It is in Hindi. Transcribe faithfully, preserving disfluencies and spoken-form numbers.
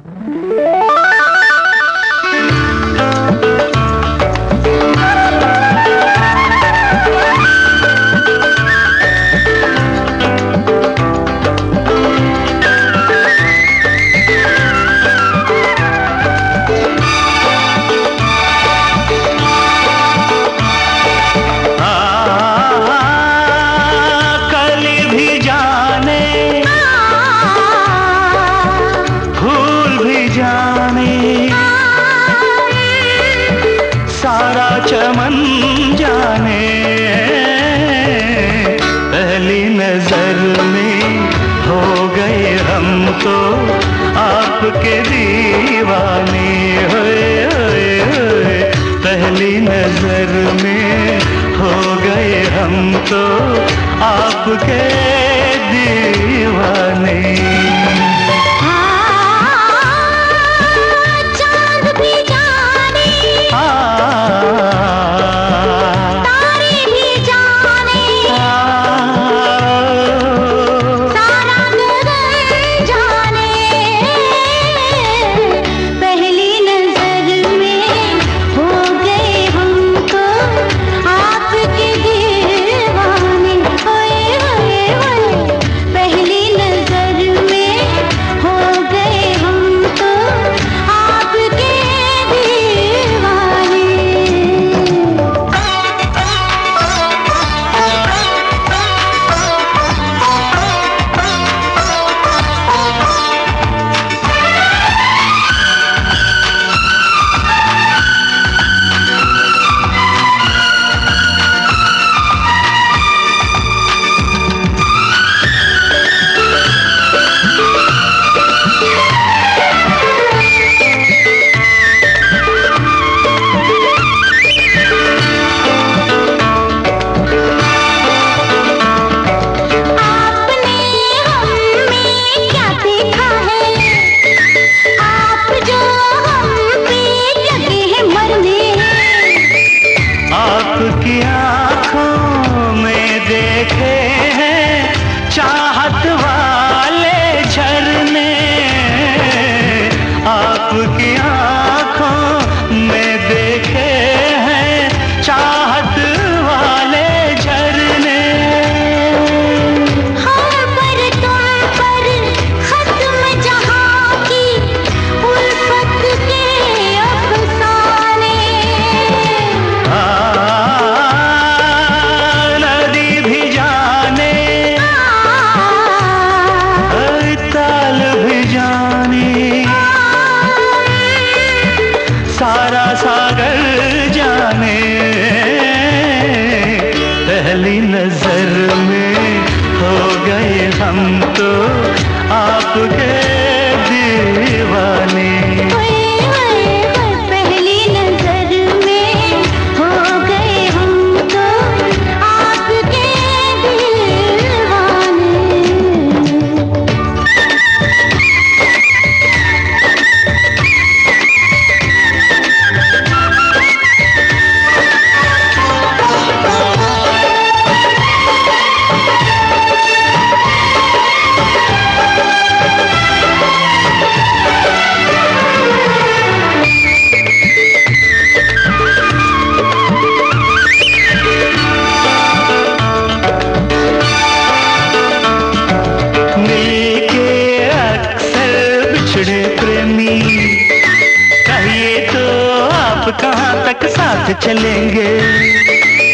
चमन जाने पहली नजर में हो गए हम तो आपके दीवाने। होए होए होए पहली नजर में हो गए हम तो आपके दीवाने। आपकी आँखों में देखे हैं चाहत वाले झरने। आपकी आँखों में देखे हैं चाहत वाले झरने। हम पर तुम पर खत्म जहाँ की उल्फत के अफसाने। सारा सागर जाने पहली नजर में हो गए हम तो आपके दीवाने। पहली नजर में हो गए हम तो आपके दीवाने। प्रेमी कहिए तो आप कहाँ तक साथ चलेंगे।